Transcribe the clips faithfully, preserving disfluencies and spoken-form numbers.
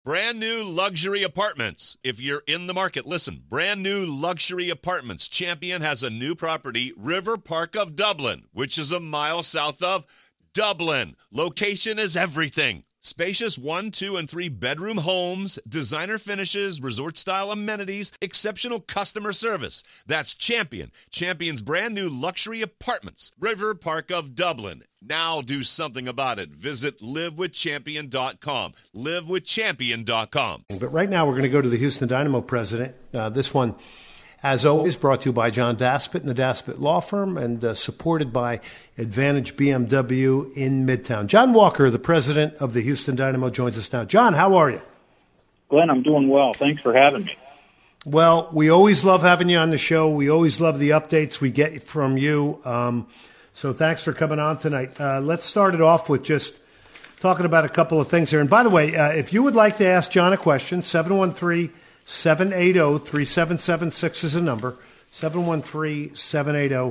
Brand new luxury apartments. If you're in the market, listen. Brand new luxury apartments. Champion has a new property, River Park of Dublin, which is a mile south of Dublin. Location is everything. Spacious one, two, and three bedroom homes, designer finishes, resort-style amenities, exceptional customer service. That's Champion. Champion's brand new luxury apartments, River Park of Dublin. Now do something about it. Visit live with champion dot com. live with champion dot com. But right now we're going to go to the Houston Dynamo president. Uh, this one, as always, brought to you by John Daspit and the Daspit Law Firm and uh, supported by Advantage B M W in Midtown. John Walker, the president of the Houston Dynamo, joins us now. John, how are you? Glenn, I'm doing well. Thanks for having me. Well, we always love having you on the show. We always love the updates we get from you. Um, so thanks for coming on tonight. Uh, let's start it off with just talking about a couple of things here. And by the way, uh, if you would like to ask John a question, seven one three, seven eight zero, three seven seven six is a number, seven one three, seven eight zero,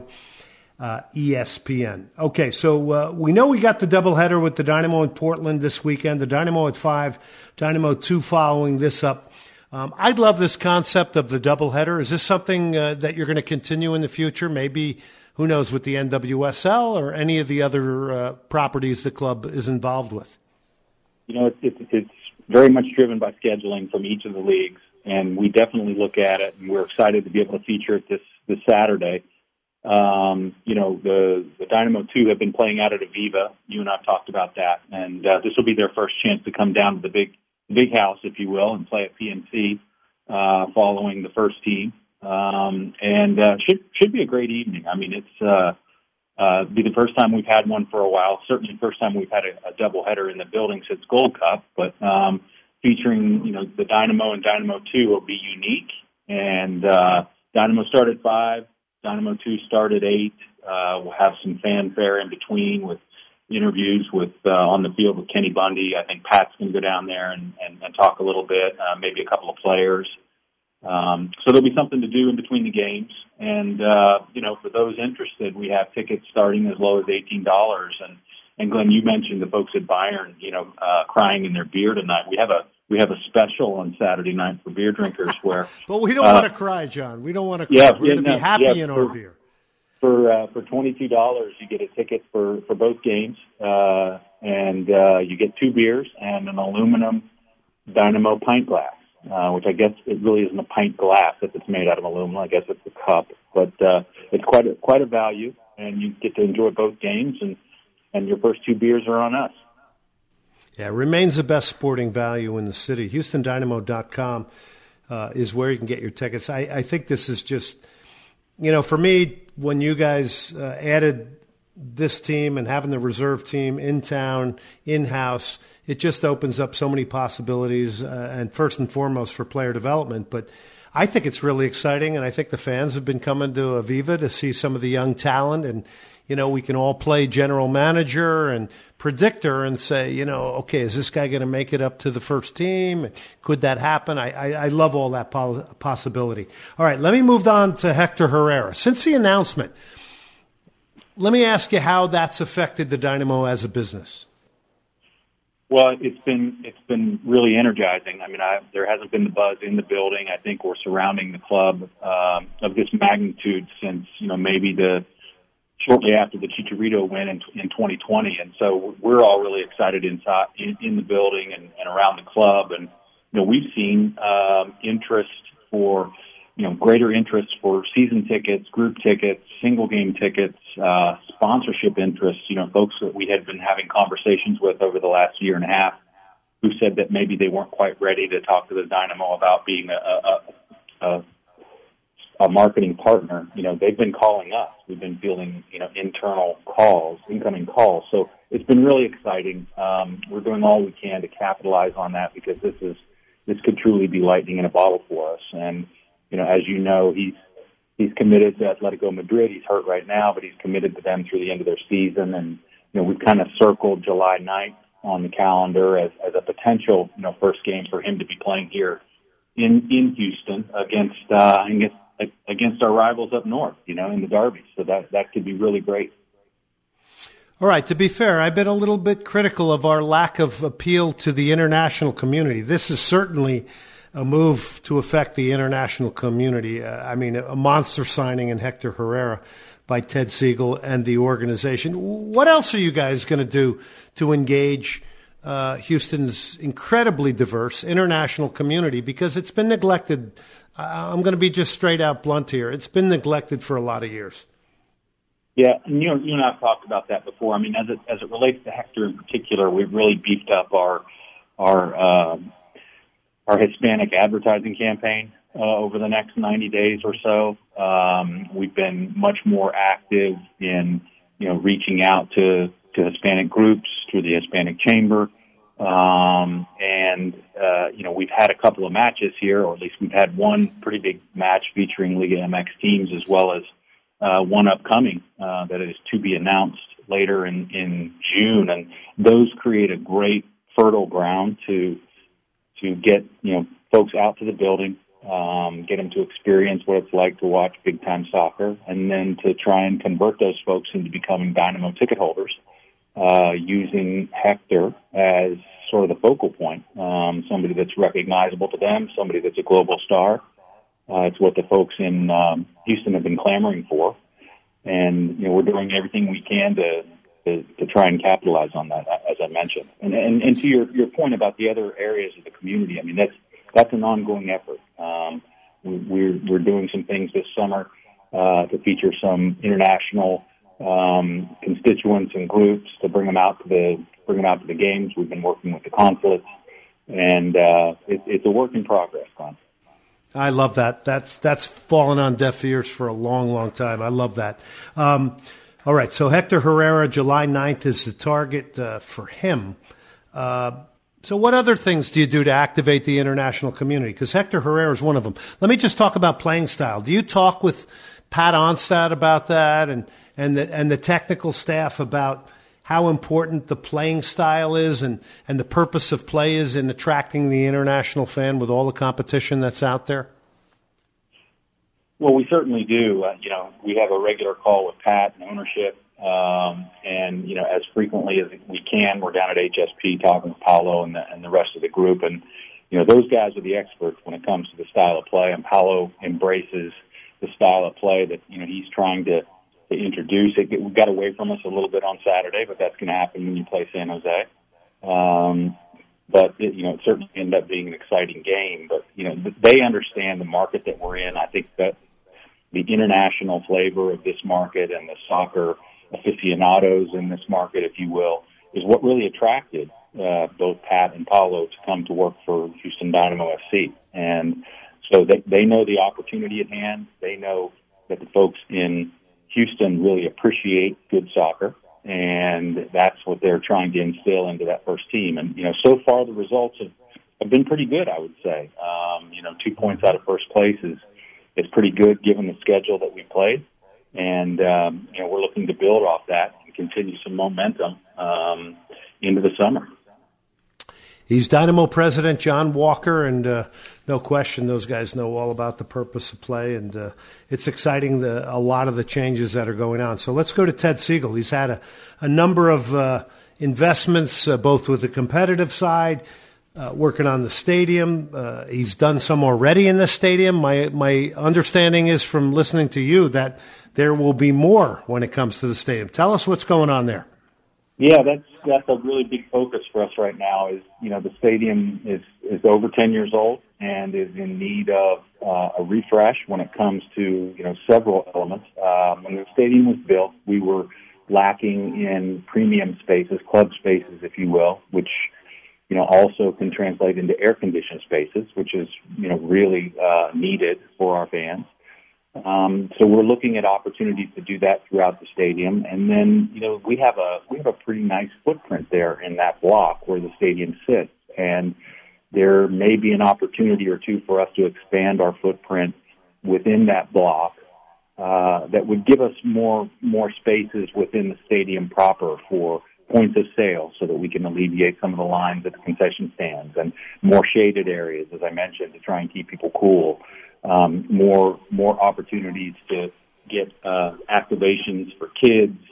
E S P N. Okay, so uh, we know we got the doubleheader with the Dynamo in Portland this weekend, the Dynamo at five, Dynamo two following this up. Um, I'd love this concept of the doubleheader. Is this something uh, that you're going to continue in the future? Maybe, who knows, with the N W S L or any of the other uh, properties the club is involved with? You know, it's, it's, it's very much driven by scheduling from each of the leagues, and we definitely look at it, and we're excited to be able to feature it this, this Saturday. Um, you know, the, the Dynamo two have been playing out at Aviva. You and I have talked about that, and uh, this will be their first chance to come down to the big big house, if you will, and play at P N C uh, following the first team. Um, and uh, should should be a great evening. I mean, it's uh, uh, be the first time we've had one for a while. Certainly, the first time we've had a, a doubleheader in the building since Gold Cup. But um, featuring you know the Dynamo and Dynamo two will be unique. And uh, Dynamo start at five. Dynamo two start at eight. Uh, we'll have some fanfare in between with interviews with uh, on the field with Kenny Bundy. I think Pat's going to go down there and, and, and talk a little bit, uh, maybe a couple of players. Um, so there'll be something to do in between the games. And, uh, you know, for those interested, we have tickets starting as low as eighteen dollars. And, and Glenn, you mentioned the folks at Bayern, you know, uh, crying in their beer tonight. We have a we have a special on Saturday night for beer drinkers where... But we don't uh, want to cry, John. We don't want to cry. Yeah, We're yeah, going to no, be happy yeah, in for, our beer. For uh, for twenty-two dollars, you get a ticket for, for both games, uh, and uh, you get two beers and an aluminum Dynamo pint glass, uh, which I guess it really isn't a pint glass if it's made out of aluminum. I guess it's a cup, but uh, it's quite a, quite a value, and you get to enjoy both games, and, and your first two beers are on us. Yeah, it remains the best sporting value in the city. Houston Dynamo dot com uh, is where you can get your tickets. I, I think this is just, you know, for me, when you guys uh, added this team and having the reserve team in town, in-house, it just opens up so many possibilities, uh, and first and foremost for player development. But I think it's really exciting, and I think the fans have been coming to Aviva to see some of the young talent. And, you know, we can all play general manager and predictor and say, you know, okay, is this guy going to make it up to the first team? Could that happen? I, I, I love all that po- possibility. All right, let me move on to Hector Herrera. Since the announcement, let me ask you how that's affected the Dynamo as a business. Well, it's been it's been really energizing. I mean, I, there hasn't been the buzz in the building. I think we're surrounding the club um, of this magnitude since, you know, maybe the shortly after the Chicharito win in, in twenty twenty. And so we're all really excited inside in, in the building and, and around the club. And, you know, we've seen um, interest for, you know, greater interest for season tickets, group tickets, single game tickets, uh, sponsorship interests, you know, folks that we had been having conversations with over the last year and a half who said that maybe they weren't quite ready to talk to the Dynamo about being a, a, a, a marketing partner. You know, they've been calling us. We've been fielding, you know, internal calls, incoming calls. So it's been really exciting. Um, we're doing all we can to capitalize on that because this is, this could truly be lightning in a bottle for us. And, you know, as you know, he's, he's committed to Atletico Madrid. He's hurt right now, but he's committed to them through the end of their season. And, you know, we've kind of circled July ninth on the calendar as, as a potential, you know, first game for him to be playing here in, in Houston against, uh, against, against our rivals up north, you know, in the derby. So that, that could be really great. All right, to be fair, I've been a little bit critical of our lack of appeal to the international community. This is certainly a move to affect the international community. Uh, I mean, a monster signing in Hector Herrera by Ted Siegel and the organization. What else are you guys going to do to engage uh, Houston's incredibly diverse international community? Because it's been neglected. Uh, I'm going to be just straight out blunt here. It's been neglected for a lot of years. Yeah, and you, you and I have talked about that before. I mean, as it as it relates to Hector in particular, we've really beefed up our our uh, our Hispanic advertising campaign uh, over the next ninety days or so. Um, we've been much more active in you know reaching out to to Hispanic groups through the Hispanic Chamber, um, and uh, you know we've had a couple of matches here, or at least we've had one pretty big match featuring Liga M X teams as well as Uh, one upcoming uh, that is to be announced later in, in June, and those create a great fertile ground to to get you know folks out to the building, um, get them to experience what it's like to watch big time soccer, and then to try and convert those folks into becoming Dynamo ticket holders, uh, using Hector as sort of the focal point, um, somebody that's recognizable to them, somebody that's a global star. Uh, it's what the folks in um, Houston have been clamoring for, and you know we're doing everything we can to, to to try and capitalize on that, as I mentioned. And and, and to your, your point about the other areas of the community, I mean that's that's an ongoing effort. Um, we, we're we're doing some things this summer uh, to feature some international um, constituents and groups to bring them out to the bring them out to the games. We've been working with the consulates, and uh, it, it's a work in progress, Glenn. I love that. That's that's fallen on deaf ears for a long, long time. I love that. Um, all right, so Hector Herrera, July ninth is the target uh, for him. Uh, so what other things do you do to activate the international community? Because Hector Herrera is one of them. Let me just talk about playing style. Do you talk with Pat Onstad about that and, and, the, and the technical staff about how important the playing style is and, and the purpose of play is in attracting the international fan with all the competition that's out there? Well, we certainly do. Uh, you know, we have a regular call with Pat and ownership, um, and, you know, as frequently as we can, we're down at H S P talking with Paolo and the, and the rest of the group. And, you know, those guys are the experts when it comes to the style of play, and Paolo embraces the style of play that, you know, he's trying to to introduce. It got away from us a little bit on Saturday, but that's going to happen when you play San Jose. Um, but, it, you know, it certainly ended up being an exciting game. But, you know, they understand the market that we're in. I think that the international flavor of this market and the soccer aficionados in this market, if you will, is what really attracted uh, both Pat and Paolo to come to work for Houston Dynamo F C. And so they, they know the opportunity at hand. They know that the folks in Houston really appreciate good soccer, and that's what they're trying to instill into that first team. And, you know, so far the results have, have been pretty good, I would say. Um, you know, two points out of first place is, is pretty good given the schedule that we played. And, um, you know, we're looking to build off that and continue some momentum um, into the summer. He's Dynamo president John Walker, and uh, no question those guys know all about the purpose of play, and uh, it's exciting, the, a lot of the changes that are going on. So let's go to Ted Siegel. He's had a, a number of uh, investments, uh, both with the competitive side, uh, working on the stadium. Uh, he's done some already in the stadium. My, my understanding is from listening to you that there will be more when it comes to the stadium. Tell us what's going on there. Yeah, that's that's a really big focus for us right now. Is you know the stadium is is over ten years old and is in need of uh, a refresh when it comes to you know several elements. Um, when the stadium was built, we were lacking in premium spaces, club spaces, if you will, which you know also can translate into air conditioned spaces, which is you know really uh, needed for our fans. Um, so we're looking at opportunities to do that throughout the stadium, and then you know we have a we have a pretty nice footprint there in that block where the stadium sits, and there may be an opportunity or two for us to expand our footprint within that block uh, that would give us more more spaces within the stadium proper for points of sale, so that we can alleviate some of the lines at the concession stands, and more shaded areas, as I mentioned, to try and keep people cool. Um, more more opportunities to get uh, activations for kids,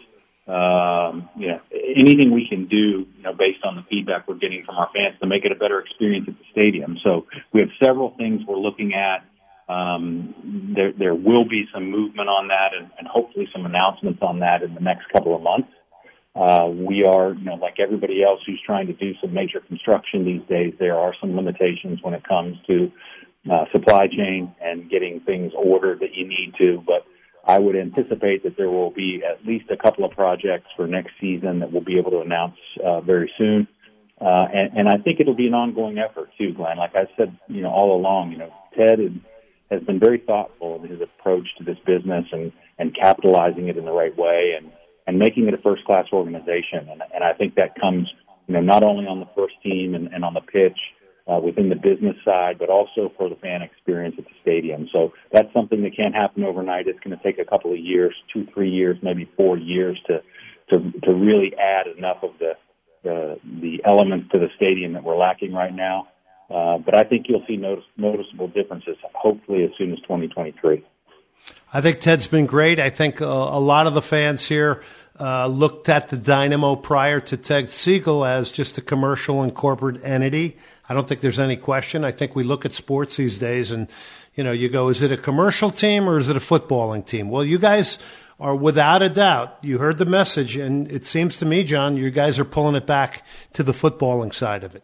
um, you know, anything we can do, you know, based on the feedback we're getting from our fans to make it a better experience at the stadium. So we have several things we're looking at. Um, there, there will be some movement on that and, and hopefully some announcements on that in the next couple of months. Uh, we are, you know, like everybody else who's trying to do some major construction these days, there are some limitations when it comes to uh, supply chain and getting things ordered that you need to, but I would anticipate that there will be at least a couple of projects for next season that we'll be able to announce uh, very soon. Uh, and, and I think it'll be an ongoing effort too, Glenn. Like I said, you know, all along, you know, Ted is, has been very thoughtful in his approach to this business and, and capitalizing it in the right way and, and making it a first-class organization. And, and I think that comes, you know, not only on the first team and, and on the pitch, Uh, within the business side, but also for the fan experience at the stadium. So that's something that can't happen overnight. It's going to take a couple of years, two, three years, maybe four years to to, to really add enough of the, the the elements to the stadium that we're lacking right now. Uh, but I think you'll see notice, noticeable differences, hopefully as soon as twenty twenty-three. I think Ted's been great. I think uh, a lot of the fans here uh, looked at the Dynamo prior to Ted Siegel as just a commercial and corporate entity. I don't think there's any question. I think we look at sports these days and, you know, you go, is it a commercial team or is it a footballing team? Well, you guys are without a doubt. You heard the message, and it seems to me, John, you guys are pulling it back to the footballing side of it,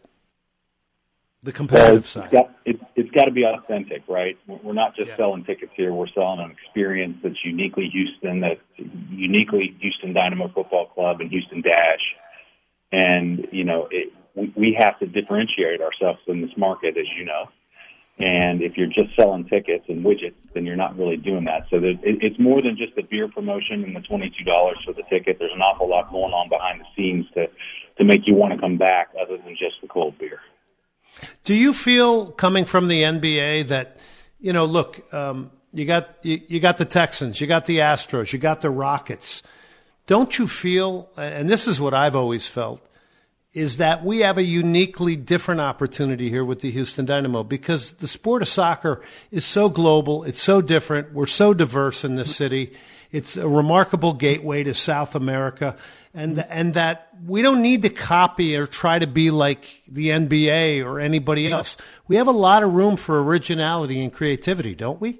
the competitive well, side. Got, it, it's got to be authentic, right? We're not just yeah. selling tickets here. We're selling an experience that's uniquely Houston, that's uniquely Houston Dynamo Football Club and Houston Dash. And, you know, it, we have to differentiate ourselves in this market, as you know. And if you're just selling tickets and widgets, then you're not really doing that. So it's more than just the beer promotion and the twenty-two dollars for the ticket. There's an awful lot going on behind the scenes to, to make you want to come back other than just the cold beer. Do you feel, coming from the N B A, that, you know, look, um, you got you, you got the Texans, you got the Astros, you got the Rockets. Don't you feel, and this is what I've always felt, is that we have a uniquely different opportunity here with the Houston Dynamo because the sport of soccer is so global. It's so different. We're so diverse in this city. It's a remarkable gateway to South America, and and that we don't need to copy or try to be like the N B A or anybody else. We have a lot of room for originality and creativity, don't we?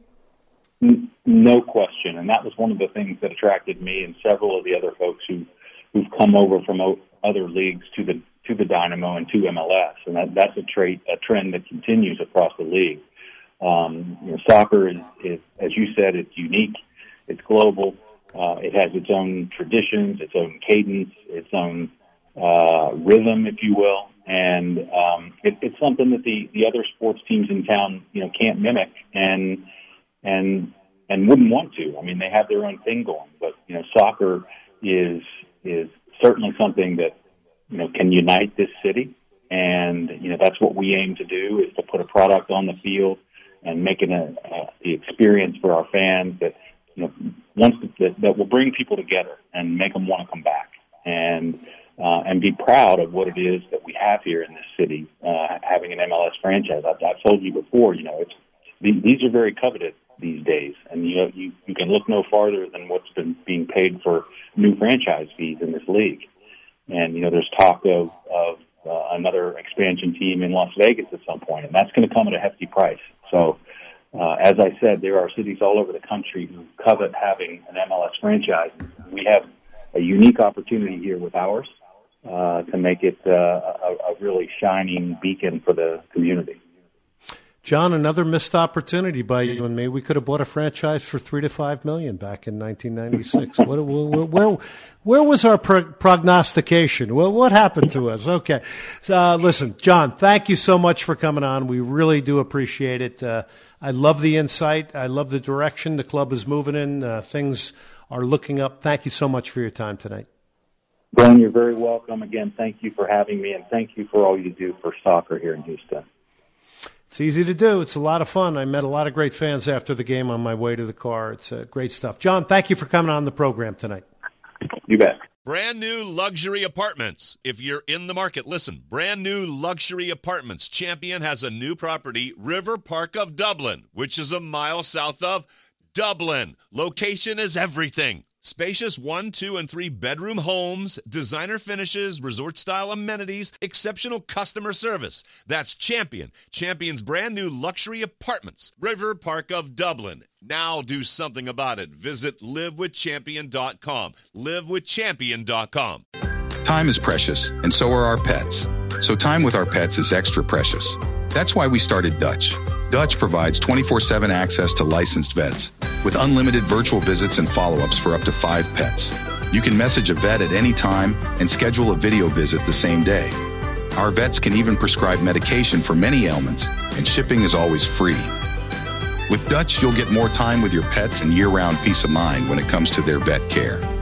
No question, and that was one of the things that attracted me and several of the other folks who, who've come over from other leagues to the to the Dynamo and to M L S, and that, that's a trait, a trend that continues across the league. Um, you know, soccer is, is, as you said, it's unique, it's global, uh, it has its own traditions, its own cadence, its own uh, rhythm, if you will, and um, it, it's something that the, the other sports teams in town, you know, can't mimic and and and wouldn't want to. I mean, they have their own thing going, but you know, soccer is is certainly something that, you know, can unite this city. And, you know, that's what we aim to do, is to put a product on the field and make it a, a, the experience for our fans that, you know, once that, that will bring people together and make them want to come back and, uh, and be proud of what it is that we have here in this city, uh, having an M L S franchise. I've, I've told you before, you know, it's, these are very coveted these days, and you know, you, you can look no farther than what's been being paid for new franchise fees in this league. And, you know, there's talk of, of uh, another expansion team in Las Vegas at some point, and that's going to come at a hefty price. So, uh, as I said, there are cities all over the country who covet having an M L S franchise. We have a unique opportunity here with ours uh, to make it uh, a, a really shining beacon for the community. John, another missed opportunity by you and me. We could have bought a franchise for three to five million back in nineteen ninety-six. what, where, where, where was our pro- prognostication? Well, what happened to us? Okay, so, uh, listen, John, thank you so much for coming on. We really do appreciate it. Uh, I love the insight. I love the direction the club is moving in. Uh, things are looking up. Thank you so much for your time tonight. Glenn, you're very welcome. Again, thank you for having me, and thank you for all you do for soccer here in Houston. It's easy to do. It's a lot of fun. I met a lot of great fans after the game on my way to the car. It's uh, great stuff. John, thank you for coming on the program tonight. You bet. Brand new luxury apartments. If you're in the market, listen. Brand new luxury apartments. Champion has a new property, River Park of Dublin, which is a mile south of Dublin. Location is everything. Spacious one, two, and three bedroom homes, designer finishes, resort-style amenities, exceptional customer service. That's Champion. Champion's brand new luxury apartments. River Park of Dublin. Now do something about it. Visit live with champion dot com. live with champion dot com. Time is precious, and so are our pets. So time with our pets is extra precious. That's why we started Dutch. Dutch provides twenty-four seven access to licensed vets with unlimited virtual visits and follow-ups for up to five pets. You can message a vet at any time and schedule a video visit the same day. Our vets can even prescribe medication for many ailments, and shipping is always free. With Dutch, you'll get more time with your pets and year-round peace of mind when it comes to their vet care.